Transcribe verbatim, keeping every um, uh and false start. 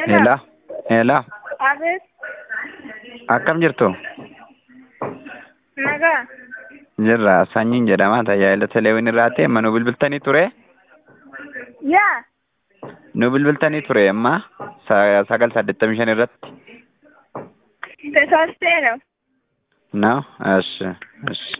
Hello. Hello. Abis. Akkam jirtu? Nagaa. Jirra sanyiin jedhama tajaajila teleewwan irraa ta'e amma nu bilbiltanii ture? Yaa. Nu bilbiltanii ture amma sagal saddeettamii shan irratti. Teessoosteera. No? Esh. Esh.